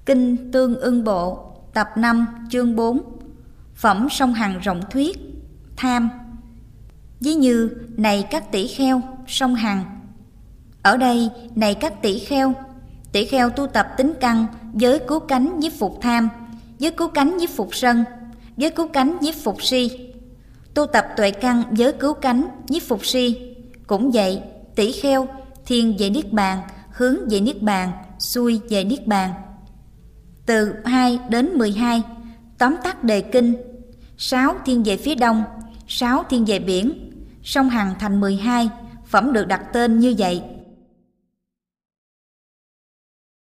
Kinh Tương Ưng Bộ, tập 5, chương 4. Phẩm song hằng rộng thuyết. Tham. Ví như, này các tỷ kheo, song hằng. Ở đây, này các tỷ kheo tu tập tính căn với cứu cánh nhiếp phục tham, với cứu cánh nhiếp phục sân, với cứu cánh nhiếp phục si. Tu tập tuệ căn với cứu cánh nhiếp phục si. Cũng vậy, tỷ kheo, thiên về niết bàn, hướng về niết bàn, xuôi về niết bàn. Từ 2 đến 12, tóm tắt đề kinh. 6 thiên về phía đông, 6 thiên về biển, song hằng thành 12, phẩm được đặt tên như vậy.